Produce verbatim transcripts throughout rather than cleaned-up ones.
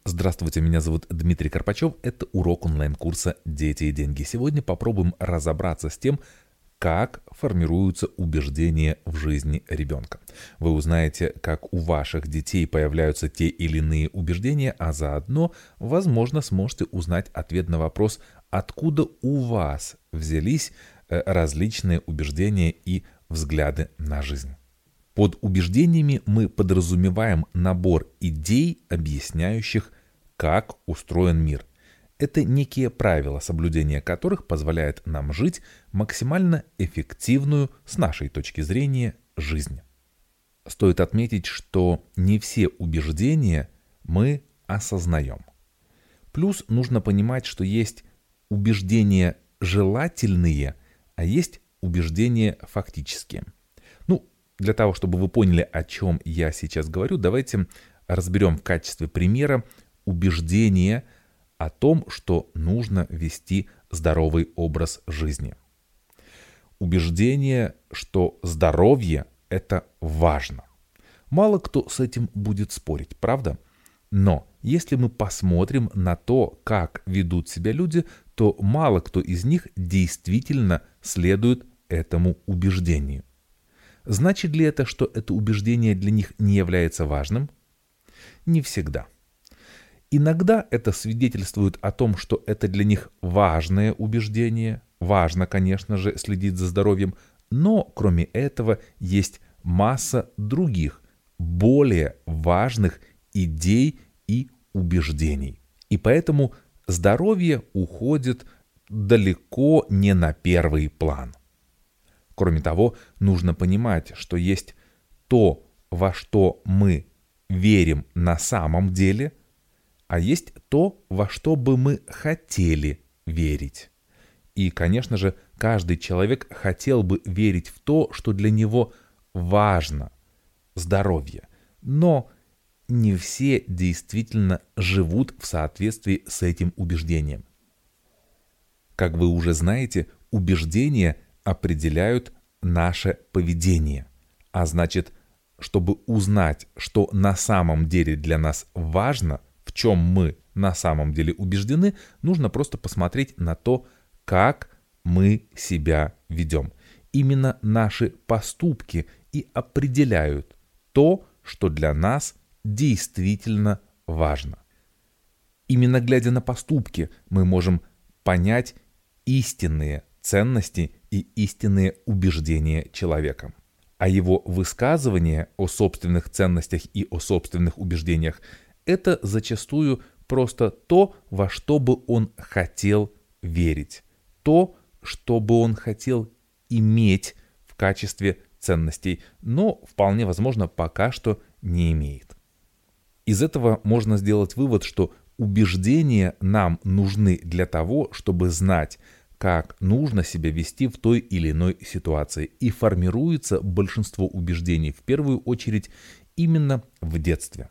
Здравствуйте, меня зовут Дмитрий Карпачев. Это урок онлайн-курса «Дети и деньги». Сегодня попробуем разобраться с тем, как формируются убеждения в жизни ребенка. Вы узнаете, как у ваших детей появляются те или иные убеждения, а заодно, возможно, сможете узнать ответ на вопрос, откуда у вас взялись различные убеждения и взгляды на жизнь. Под убеждениями мы подразумеваем набор идей, объясняющих, как устроен мир. Это некие правила, соблюдение которых позволяет нам жить максимально эффективную, с нашей точки зрения, жизнь. Стоит отметить, что не все убеждения мы осознаем. Плюс нужно понимать, что есть убеждения желательные, а есть убеждения фактические. Ну, для того, чтобы вы поняли, о чем я сейчас говорю, давайте разберем в качестве примера убеждение о том, что нужно вести здоровый образ жизни. Убеждение, что здоровье – это важно. Мало кто с этим будет спорить, правда? Но если мы посмотрим на то, как ведут себя люди, то мало кто из них действительно следует этому убеждению. Значит ли это, что это убеждение для них не является важным? Не всегда. Иногда это свидетельствует о том, что это для них важное убеждение. Важно, конечно же, следить за здоровьем, но кроме этого есть масса других, более важных идей и убеждений. И поэтому здоровье уходит далеко не на первый план. Кроме того, нужно понимать, что есть то, во что мы верим на самом деле, а есть то, во что бы мы хотели верить. И, конечно же, каждый человек хотел бы верить в то, что для него важно – здоровье. Но не все действительно живут в соответствии с этим убеждением. Как вы уже знаете, убеждения определяют наше поведение. А значит, чтобы узнать, что на самом деле для нас важно, в чем мы на самом деле убеждены, нужно просто посмотреть на то, как мы себя ведем. Именно наши поступки и определяют то, что для нас действительно важно. Именно глядя на поступки, мы можем понять истинные ценности и истинные убеждения человека. А его высказывание о собственных ценностях и о собственных убеждениях – это зачастую просто то, во что бы он хотел верить, то, что бы он хотел иметь в качестве ценностей, но вполне возможно пока что не имеет. Из этого можно сделать вывод, что убеждения нам нужны для того, чтобы знать, как нужно себя вести в той или иной ситуации. И формируется большинство убеждений в первую очередь именно в детстве.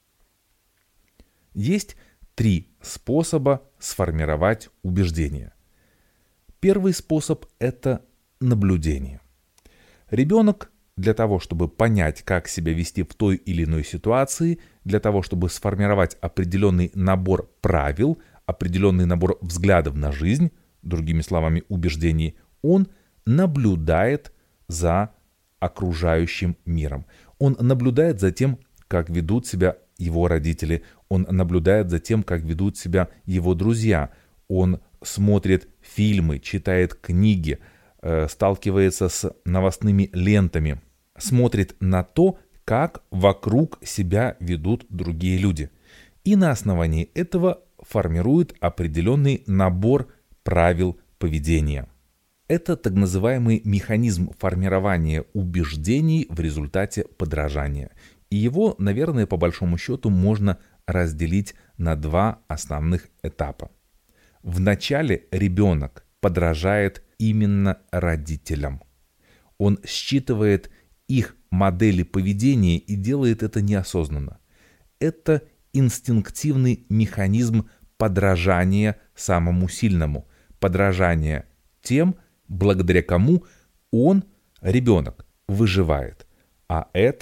Есть три способа сформировать убеждения. Первый способ – это наблюдение. Ребенок для того, чтобы понять, как себя вести в той или иной ситуации, для того, чтобы сформировать определенный набор правил, определенный набор взглядов на жизнь, другими словами, убеждений, он наблюдает за окружающим миром. Он наблюдает за тем, как ведут себя его родители, он наблюдает за тем, как ведут себя его друзья, он смотрит фильмы, читает книги, э, сталкивается с новостными лентами, смотрит на то, как вокруг себя ведут другие люди. И на основании этого формирует определенный набор правил поведения. Это так называемый механизм формирования убеждений в результате подражания. И его, наверное, по большому счету можно разделить на два основных этапа. Вначале ребенок подражает именно родителям. Он считывает их модели поведения и делает это неосознанно. Это инстинктивный механизм подражания самому сильному, подражания тем, благодаря кому он, ребенок, выживает. А это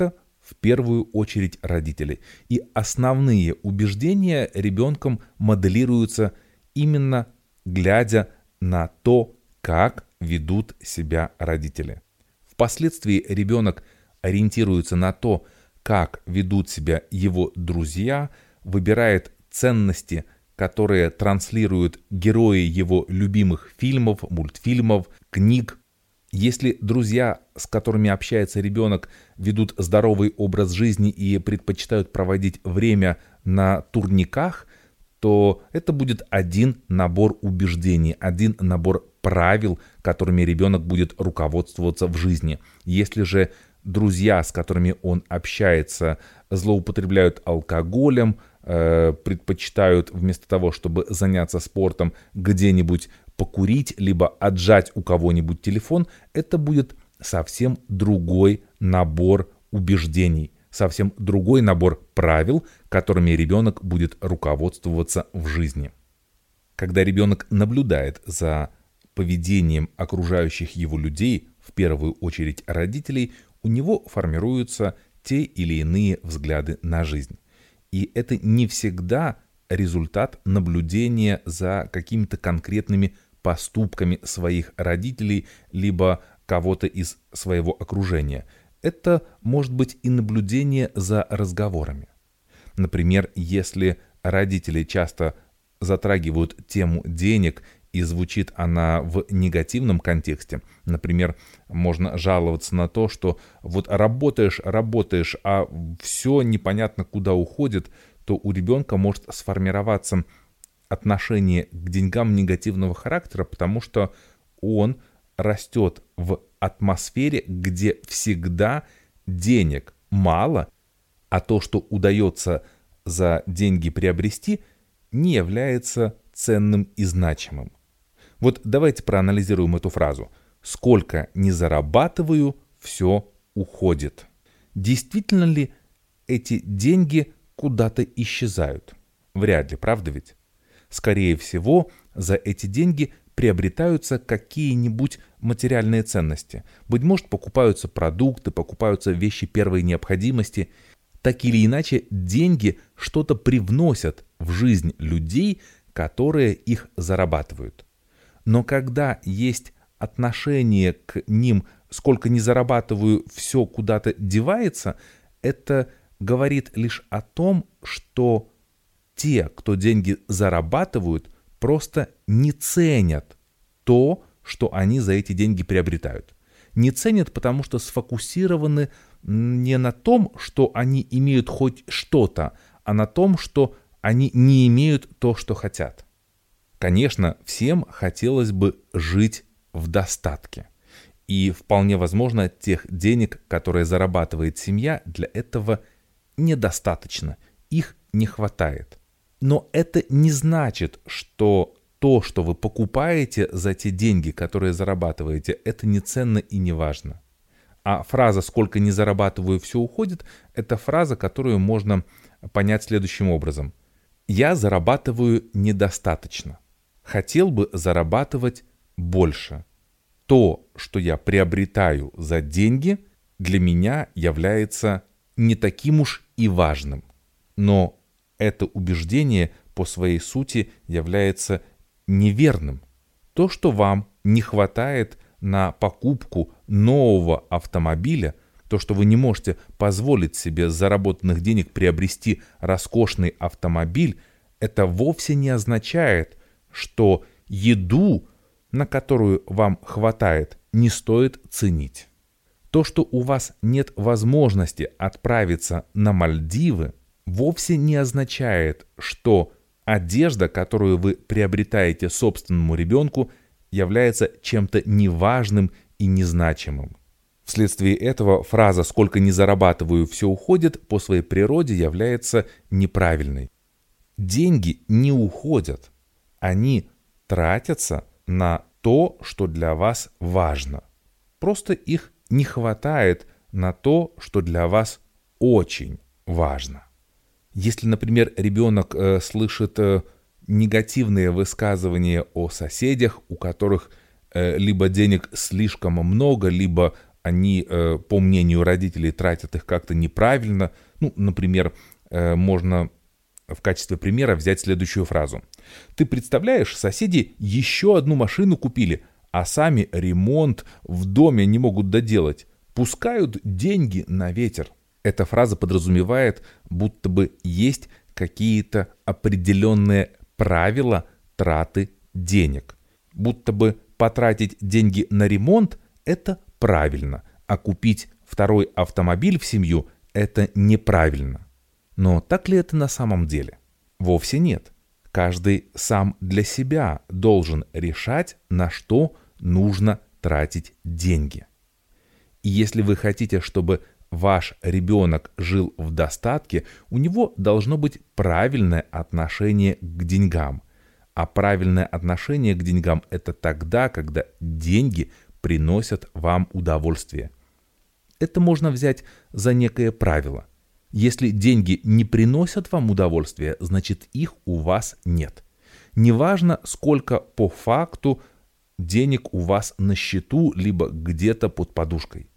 в первую очередь родители. И основные убеждения ребенком моделируются именно глядя на то, как ведут себя родители. Впоследствии ребенок ориентируется на то, как ведут себя его друзья, выбирает ценности, которые транслируют герои его любимых фильмов, мультфильмов, книг. Если друзья, с которыми общается ребенок, ведут здоровый образ жизни и предпочитают проводить время на турниках, то это будет один набор убеждений, один набор правил, которыми ребенок будет руководствоваться в жизни. Если же друзья, с которыми он общается, злоупотребляют алкоголем, э, предпочитают вместо того, чтобы заняться спортом, где-нибудь покурить, либо отжать у кого-нибудь телефон, это будет совсем другой набор убеждений, совсем другой набор правил, которыми ребенок будет руководствоваться в жизни. Когда ребенок наблюдает за поведением окружающих его людей, в первую очередь родителей, у него формируются те или иные взгляды на жизнь. И это не всегда результат наблюдения за какими-то конкретными поступками своих родителей, либо кого-то из своего окружения. Это может быть и наблюдение за разговорами. Например, если родители часто затрагивают тему денег, и звучит она в негативном контексте. Например, можно жаловаться на то, что вот работаешь, работаешь, а все непонятно куда уходит, то у ребенка может сформироваться отношение к деньгам негативного характера, потому что он растет в атмосфере, где всегда денег мало, а то, что удается за деньги приобрести, не является ценным и значимым. Вот давайте проанализируем эту фразу. «Сколько не зарабатываю, все уходит». Действительно ли эти деньги куда-то исчезают? Вряд ли, правда ведь? Скорее всего, за эти деньги приобретаются какие-нибудь материальные ценности. Быть может, покупаются продукты, покупаются вещи первой необходимости. Так или иначе, деньги что-то привносят в жизнь людей, которые их зарабатывают. Но когда есть отношение к ним, сколько не зарабатываю, все куда-то девается, это говорит лишь о том, что те, кто деньги зарабатывают, просто не ценят то, что они за эти деньги приобретают. Не ценят, потому что сфокусированы не на том, что они имеют хоть что-то, а на том, что они не имеют то, что хотят. Конечно, всем хотелось бы жить в достатке. И вполне возможно, тех денег, которые зарабатывает семья, для этого недостаточно. Их не хватает. Но это не значит, что то, что вы покупаете за те деньги, которые зарабатываете, это не ценно и не важно. А фраза «сколько не зарабатываю, все уходит» — это фраза, которую можно понять следующим образом. Я зарабатываю недостаточно. Хотел бы зарабатывать больше. То, что я приобретаю за деньги, для меня является не таким уж и важным. Но это убеждение по своей сути является неверным. То, что вам не хватает на покупку нового автомобиля, то, что вы не можете позволить себе с заработанных денег приобрести роскошный автомобиль, это вовсе не означает, что еду, на которую вам хватает, не стоит ценить. То, что у вас нет возможности отправиться на Мальдивы, вовсе не означает, что одежда, которую вы приобретаете собственному ребенку, является чем-то неважным и незначимым. Вследствие этого фраза «сколько не зарабатываю, все уходит» по своей природе является неправильной. Деньги не уходят. Они тратятся на то, что для вас важно. Просто их не хватает на то, что для вас очень важно. Если, например, ребенок э, слышит э, негативные высказывания о соседях, у которых э, либо денег слишком много, либо они, э, по мнению родителей, тратят их как-то неправильно. Ну, например, э, можно в качестве примера взять следующую фразу. Ты представляешь, соседи еще одну машину купили, а сами ремонт в доме не могут доделать. Пускают деньги на ветер. Эта фраза подразумевает, будто бы есть какие-то определенные правила траты денег. Будто бы потратить деньги на ремонт – это правильно, а купить второй автомобиль в семью – это неправильно. Но так ли это на самом деле? Вовсе нет. Каждый сам для себя должен решать, на что нужно тратить деньги. И если вы хотите, чтобы ваш ребенок жил в достатке, у него должно быть правильное отношение к деньгам. А правильное отношение к деньгам – это тогда, когда деньги приносят вам удовольствие. Это можно взять за некое правило. Если деньги не приносят вам удовольствия, значит их у вас нет. Неважно, сколько по факту денег у вас на счету, либо где-то под подушкой.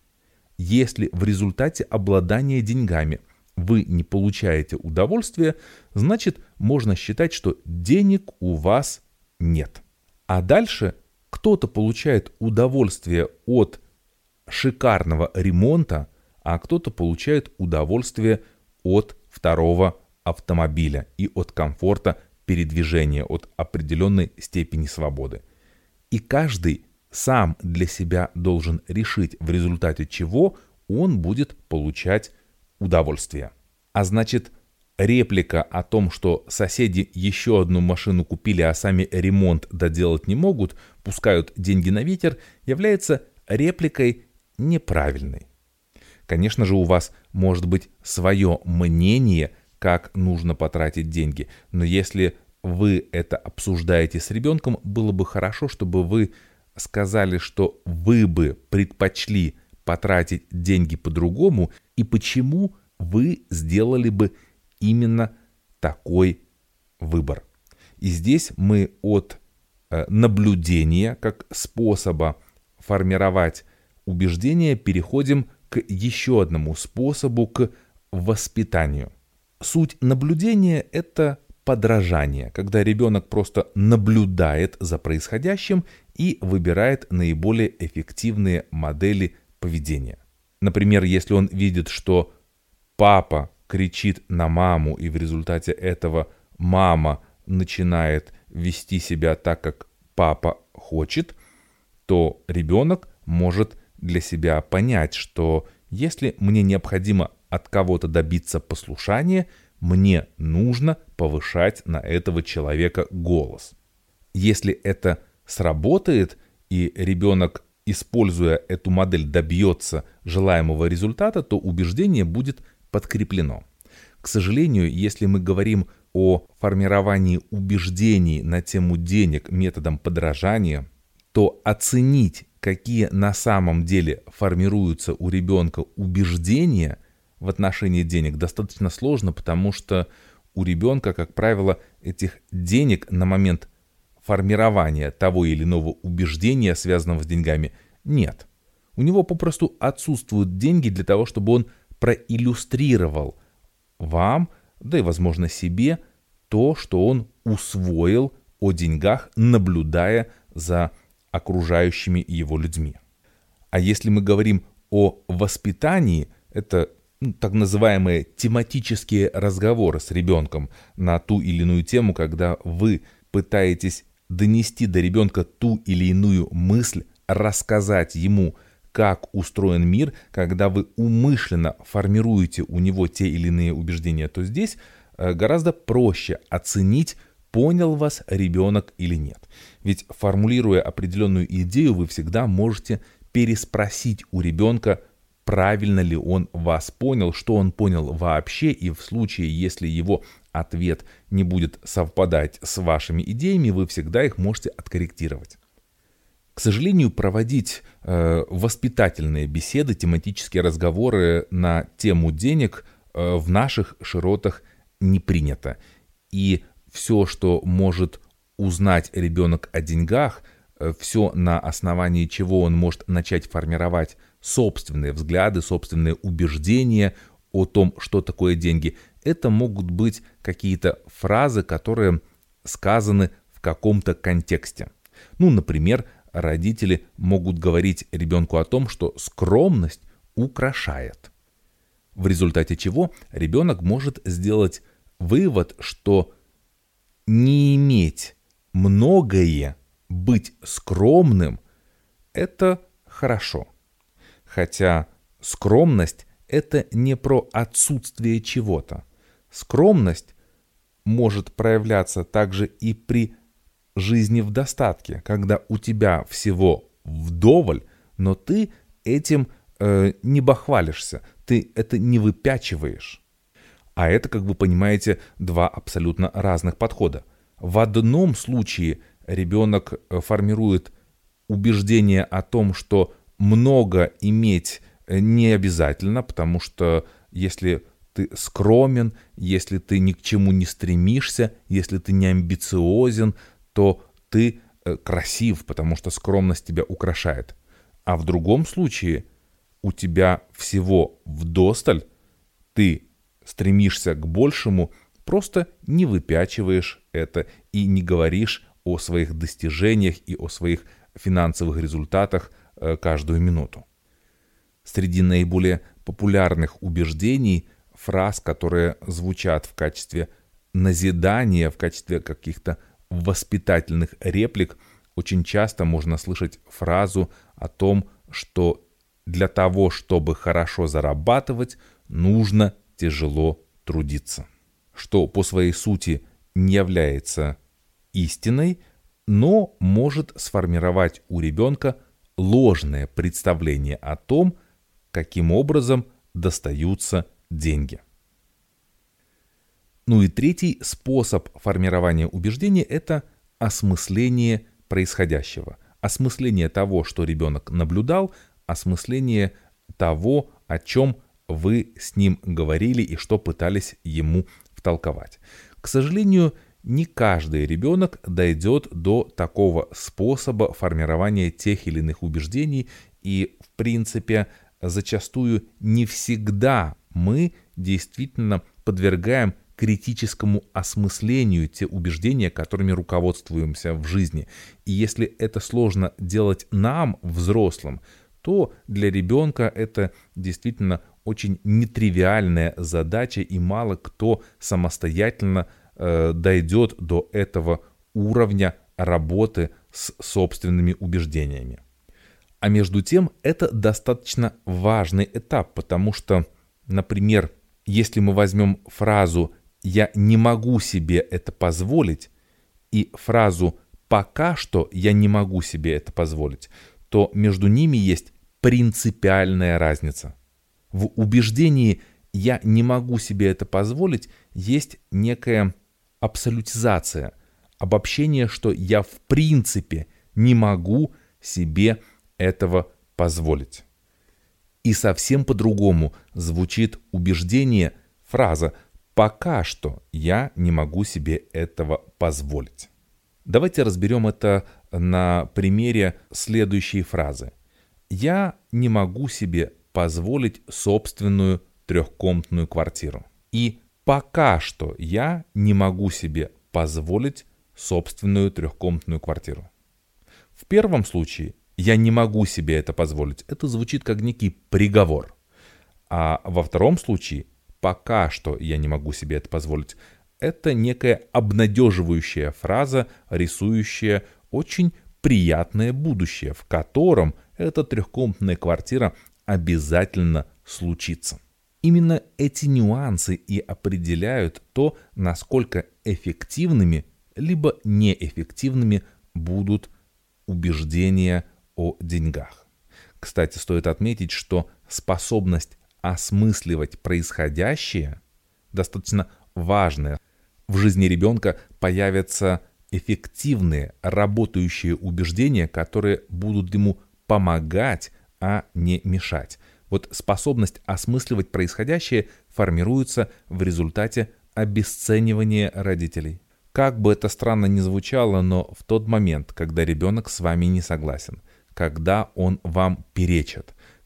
Если в результате обладания деньгами вы не получаете удовольствия, значит можно считать, что денег у вас нет. А дальше кто-то получает удовольствие от шикарного ремонта, а кто-то получает удовольствие от второго автомобиля и от комфорта передвижения, от определенной степени свободы. И каждый сам для себя должен решить, в результате чего он будет получать удовольствие. А значит, реплика о том, что соседи еще одну машину купили, а сами ремонт доделать не могут, пускают деньги на ветер, является репликой неправильной. Конечно же, у вас может быть свое мнение, как нужно потратить деньги, но если вы это обсуждаете с ребенком, было бы хорошо, чтобы вы сказали, что вы бы предпочли потратить деньги по-другому и почему вы сделали бы именно такой выбор. И здесь мы от э, наблюдения как способа формировать убеждения переходим к еще одному способу, к воспитанию. Суть наблюдения – это подражание, когда ребенок просто наблюдает за происходящим и выбирает наиболее эффективные модели поведения. Например, если он видит, что папа кричит на маму, и в результате этого мама начинает вести себя так, как папа хочет, то ребенок может для себя понять, что если мне необходимо от кого-то добиться послушания, мне нужно повышать на этого человека голос. Если это сработает, и ребенок, используя эту модель, добьется желаемого результата, то убеждение будет подкреплено. К сожалению, если мы говорим о формировании убеждений на тему денег методом подражания, то оценить, какие на самом деле формируются у ребенка убеждения в отношении денег, достаточно сложно, потому что у ребенка, как правило, этих денег на момент формирования того или иного убеждения, связанного с деньгами, нет. У него попросту отсутствуют деньги для того, чтобы он проиллюстрировал вам, да и, возможно, себе, то, что он усвоил о деньгах, наблюдая за окружающими его людьми. А если мы говорим о воспитании, это ну, так называемые тематические разговоры с ребенком на ту или иную тему, когда вы пытаетесь донести до ребенка ту или иную мысль, рассказать ему, как устроен мир, когда вы умышленно формируете у него те или иные убеждения, то здесь гораздо проще оценить, понял вас ребенок или нет. Ведь формулируя определенную идею, вы всегда можете переспросить у ребенка, правильно ли он вас понял, что он понял вообще, и в случае, если его ответ не будет совпадать с вашими идеями, вы всегда их можете откорректировать. К сожалению, проводить э, воспитательные беседы, тематические разговоры на тему денег э, в наших широтах не принято. И все, что может узнать ребенок о деньгах, все, на основании чего он может начать формировать собственные взгляды, собственные убеждения о том, что такое деньги. Это могут быть какие-то фразы, которые сказаны в каком-то контексте. Ну, например, родители могут говорить ребенку о том, что скромность украшает. В результате чего ребенок может сделать вывод, что не иметь многое, быть скромным – это хорошо. Хотя скромность – это не про отсутствие чего-то. Скромность может проявляться также и при жизни в достатке, когда у тебя всего вдоволь, но ты этим э, не бахвалишься, ты это не выпячиваешь. А это, как вы понимаете, два абсолютно разных подхода. В одном случае ребенок формирует убеждение о том, что много иметь не обязательно, потому что если ты скромен, если ты ни к чему не стремишься, если ты не амбициозен, то ты красив, потому что скромность тебя украшает. А в другом случае у тебя всего вдосталь, ты стремишься к большему, просто не выпячиваешь это и не говоришь о своих достижениях и о своих финансовых результатах каждую минуту. Среди наиболее популярных убеждений, фраз, которые звучат в качестве назидания, в качестве каких-то воспитательных реплик, очень часто можно слышать фразу о том, что для того, чтобы хорошо зарабатывать, нужно тяжело трудиться. Что по своей сути не является истиной, но может сформировать у ребенка ложное представление о том, каким образом достаются деньги. Ну и третий способ формирования убеждений – это осмысление происходящего. Осмысление того, что ребенок наблюдал, осмысление того, о чем вы с ним говорили и что пытались ему втолковать. К сожалению, не каждый ребенок дойдет до такого способа формирования тех или иных убеждений, и, в принципе, зачастую не всегда мы действительно подвергаем критическому осмыслению те убеждения, которыми руководствуемся в жизни. И если это сложно делать нам, взрослым, то для ребенка это действительно очень нетривиальная задача, и мало кто самостоятельно э, дойдет до этого уровня работы с собственными убеждениями. А между тем это достаточно важный этап, потому что, например, если мы возьмем фразу «я не могу себе это позволить» и фразу «пока что я не могу себе это позволить», то между ними есть принципиальная разница. В убеждении «я не могу себе это позволить» есть некая абсолютизация, обобщение, что я в принципе не могу себе этого позволить. И совсем по-другому звучит убеждение, фраза «пока что я не могу себе этого позволить». Давайте разберем это на примере следующей фразы. Я не могу себе позволить собственную трехкомнатную квартиру. И пока что я не могу себе позволить собственную трехкомнатную квартиру. В первом случае я не могу себе это позволить. Это звучит как некий приговор. А во втором случае пока что я не могу себе это позволить. Это некая обнадеживающая фраза, рисующая очень приятное будущее, в котором эта трехкомнатная квартира обязательно случится. Именно эти нюансы и определяют то, насколько эффективными либо неэффективными будут убеждения о деньгах. Кстати, стоит отметить, что способность осмысливать происходящее достаточно важная. В жизни ребенка появятся эффективные, работающие убеждения, которые будут ему помогать, а не мешать. Вот способность осмысливать происходящее формируется в результате обесценивания родителей. Как бы это странно ни звучало, но в тот момент, когда ребенок с вами не согласен, когда он вам перечит,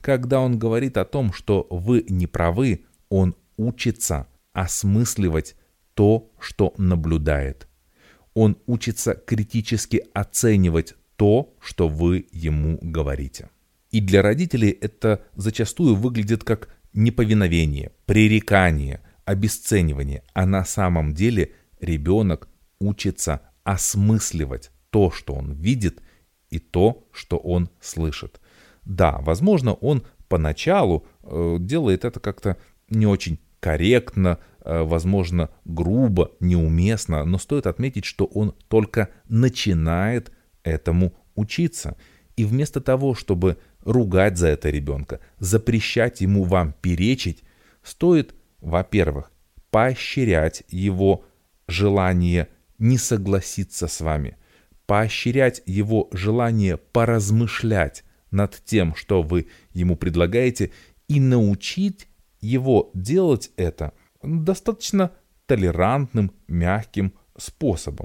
Когда он говорит о том, что вы не правы, он учится осмысливать то, что наблюдает. Он учится критически оценивать то, что вы ему говорите. И для родителей это зачастую выглядит как неповиновение, пререкание, обесценивание, а на самом деле ребенок учится осмысливать то, что он видит, и то, что он слышит. Да, возможно, он поначалу э, делает это как-то не очень корректно, э, возможно, грубо, неуместно, но стоит отметить, что он только начинает этому учиться. И вместо того, чтобы ругать за это ребенка, запрещать ему вам перечить, стоит, во-первых, поощрять его желание не согласиться с вами, поощрять его желание поразмышлять над тем, что вы ему предлагаете, и научить его делать это достаточно толерантным, мягким способом.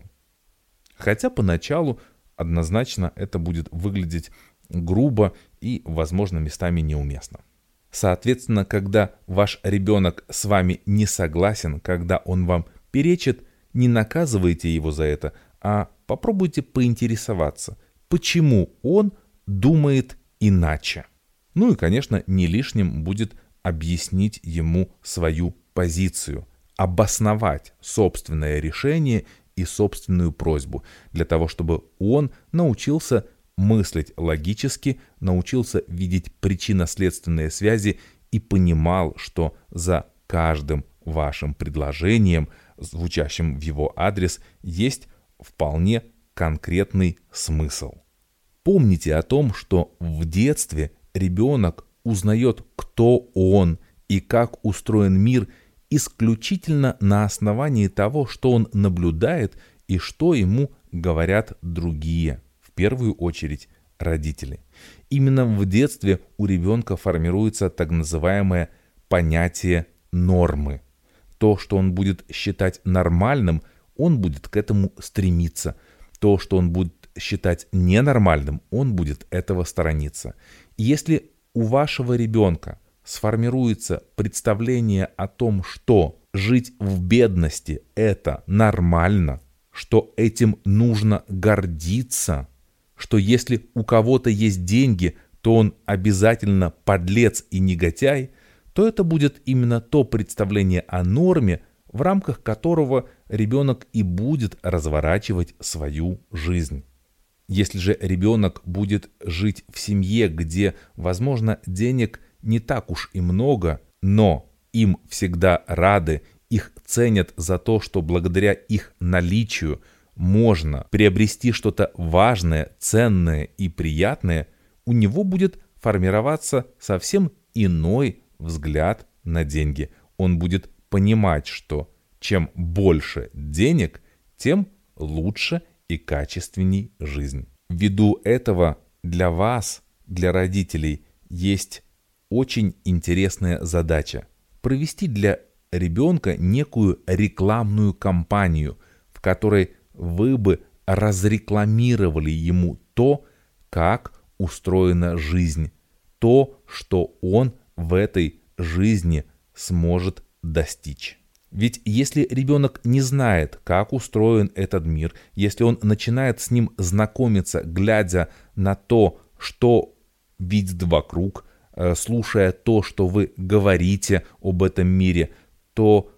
Хотя поначалу однозначно это будет выглядеть грубо и, возможно, местами неуместно. Соответственно, когда ваш ребенок с вами не согласен, когда он вам перечит, не наказывайте его за это, а попробуйте поинтересоваться, почему он думает иначе. Ну и, конечно, не лишним будет объяснить ему свою позицию, обосновать собственное решение и собственную просьбу, для того, чтобы он научился мыслить логически, научился видеть причинно-следственные связи и понимал, что за каждым вашим предложением, звучащим в его адрес, есть вполне конкретный смысл. Помните о том, что в детстве ребенок узнает, кто он и как устроен мир, исключительно на основании того, что он наблюдает и что ему говорят другие, в первую очередь родители. Именно в детстве у ребенка формируется так называемое понятие нормы. То, что он будет считать нормальным, он будет к этому стремиться. То, что он будет считать ненормальным, он будет этого сторониться. И если у вашего ребенка сформируется представление о том, что жить в бедности – это нормально, что этим нужно гордиться, что если у кого-то есть деньги, то он обязательно подлец и негодяй, то это будет именно то представление о норме, в рамках которого ребенок и будет разворачивать свою жизнь. Если же ребенок будет жить в семье, где, возможно, денег не так уж и много, но им всегда рады, их ценят за то, что благодаря их наличию можно приобрести что-то важное, ценное и приятное, у него будет формироваться совсем иной взгляд на деньги. Он будет понимать, что чем больше денег, тем лучше и качественней жизнь. Ввиду этого для вас, для родителей, есть очень интересная задача – провести для ребенка некую рекламную кампанию, в которой вы бы разрекламировали ему то, как устроена жизнь, то, что он в этой жизни сможет достичь. Ведь если ребенок не знает, как устроен этот мир, если он начинает с ним знакомиться, глядя на то, что видит вокруг, слушая то, что вы говорите об этом мире, то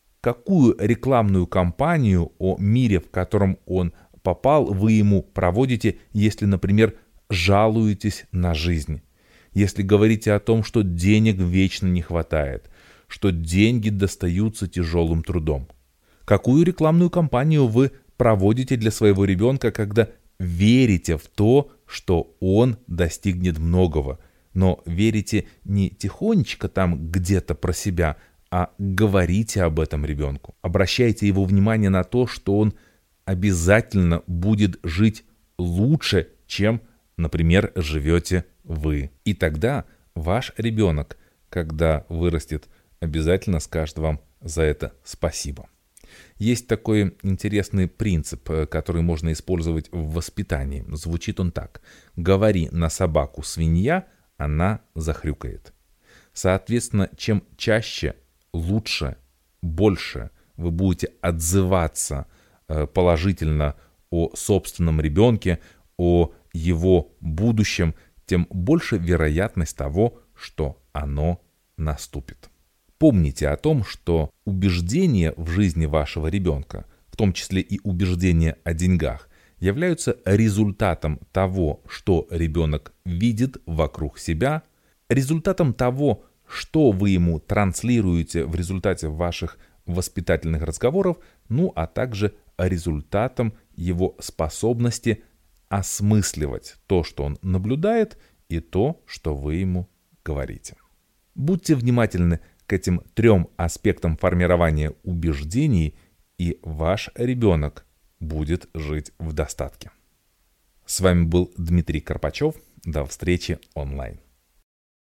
какую рекламную кампанию о мире, в котором он попал, вы ему проводите, если, например, жалуетесь на жизнь, если говорите о том, что денег вечно не хватает, что деньги достаются тяжелым трудом? Какую рекламную кампанию вы проводите для своего ребенка, когда верите в то, что он достигнет многого, но верите не тихонечко там где-то про себя, а говорите об этом ребенку. Обращайте его внимание на то, что он обязательно будет жить лучше, чем, например, живете вы. И тогда ваш ребенок, когда вырастет, обязательно скажет вам за это спасибо. Есть такой интересный принцип, который можно использовать в воспитании. Звучит он так: говори на собаку свинья, она захрюкает. Соответственно, чем чаще, лучше, больше вы будете отзываться положительно о собственном ребенке, о его будущем, тем больше вероятность того, что оно наступит. Помните о том, что убеждения в жизни вашего ребенка, в том числе и убеждения о деньгах, являются результатом того, что ребенок видит вокруг себя, результатом того, что вы ему транслируете в результате ваших воспитательных разговоров, ну а также результатом его способности осмысливать то, что он наблюдает, и то, что вы ему говорите. Будьте внимательны к этим трем аспектам формирования убеждений, и ваш ребенок будет жить в достатке. С вами был Дмитрий Карпачев. До встречи онлайн.